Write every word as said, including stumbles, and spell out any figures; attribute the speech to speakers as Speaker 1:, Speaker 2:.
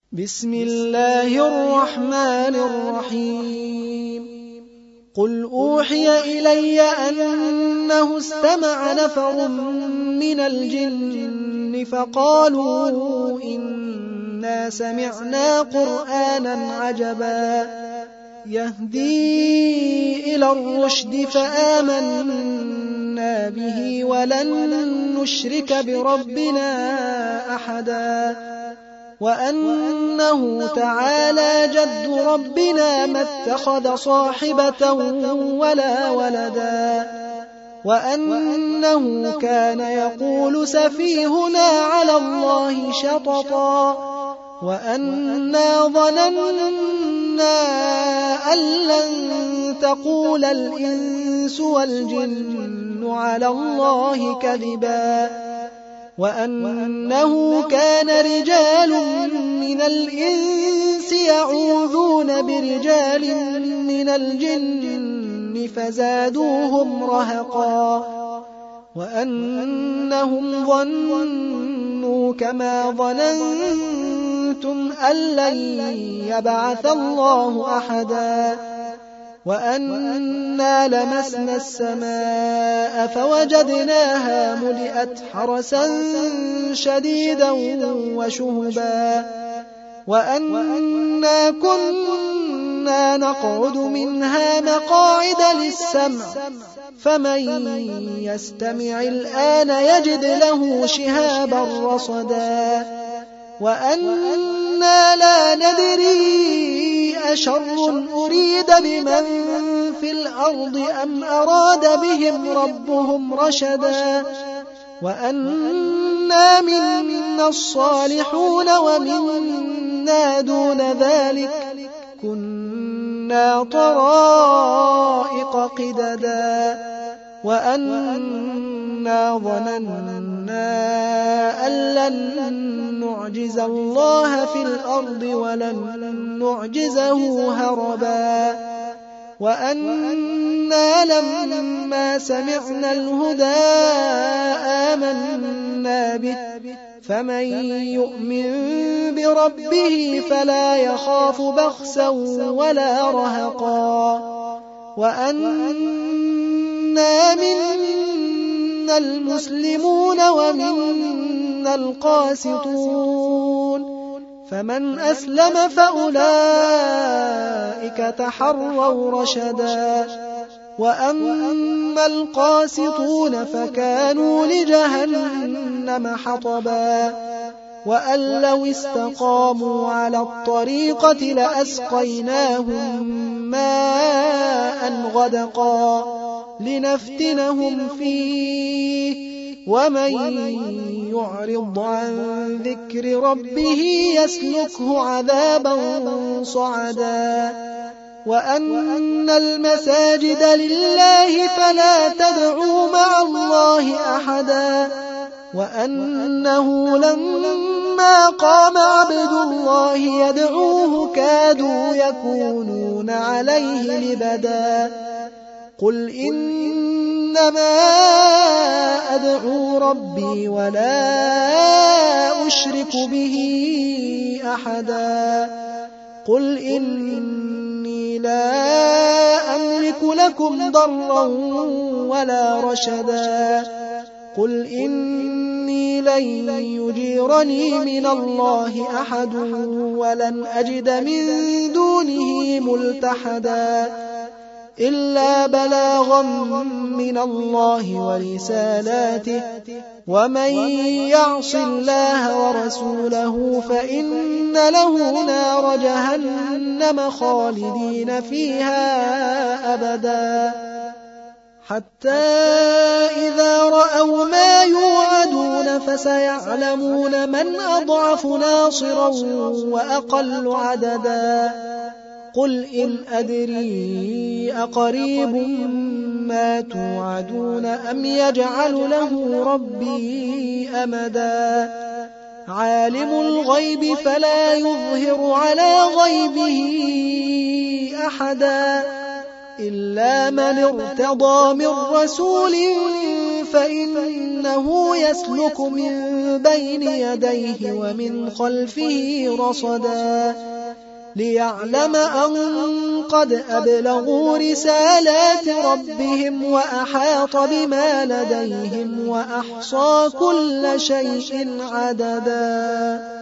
Speaker 1: بسم الله الرحمن الرحيم قل أوحي إلي أنه استمع نفر من الجن فقالوا إنا سمعنا قرآنا عجبا يهدي إلى الرشد فآمنا به ولن نشرك بربنا أحدا وأنه تعالى جد ربنا ما اتخذ صاحبة ولا ولدا وأنه كان يقول سفيهنا على الله شططا وأنا ظننا أن لن تقول الإنس والجن على الله كذبا وأنه كان رجال من الإنس يعوذون برجال من الجن فزادوهم رهقا وأنهم ظنوا كما ظننتم أن لن يبعث الله أحدا وأنا لمسنا السماء فوجدناها ملئت حرسا شديدا وشهبا وأنا كنا نقعد منها مقاعد للسمع فمن يستمع الآن يجد له شهابا رصدا وأنا لا ندري أشر أريد بمن في الأرض أم أراد بهم ربهم رشدا وأنا منا الصالحون ومنا دون ذلك كنا طرائق قددا وأنا ظننا أن لن نعجز الله في الأرض ولن نعجزه هربا وأنا لما سمعنا الهدى آمنا به فمن يؤمن بربه فلا يخاف بخسا ولا رهقا وأنا منا المسلمون ومنا القاسطون فمن أسلم فأولئك تحروا رشدا وأما القاسطون فكانوا لجهنم حطبا وأن لو استقاموا على الطريقة لأسقيناهم ماء غدقا لنفتنهم فيه ومن يعرض عن ذكر ربه يسلكه عذابا صعدا وأن المساجد لله فلا تدعوا مع الله أحدا وأنه لما قام عبد الله يدعوه كادوا يكونون عليه لبدا قل إنما أدعو ربي ولا أشرك به أحدا قل إني لا أملك لكم ضرا ولا رشدا قل إني لن يجيرني من الله أحد ولن أجد من دونه ملتحدا إلا بلاغا من الله ورسالاته ومن يعص الله ورسوله فإن له نار جهنم خالدين فيها أبدا حتى إذا رأوا ما يوعدون فسيعلمون من أضعف ناصرا وأقل عددا قل إن أدري أقريب ما توعدون أم يجعل له ربي أمدا عالم الغيب فلا يظهر على غيبه أحدا إلا من ارتضى من رسول فإنه يسلك من بين يديه ومن خلفه رصدا ليعلم أن قد أبلغوا رسالات ربهم وأحاط بما لديهم وأحصى كل شيء عددا.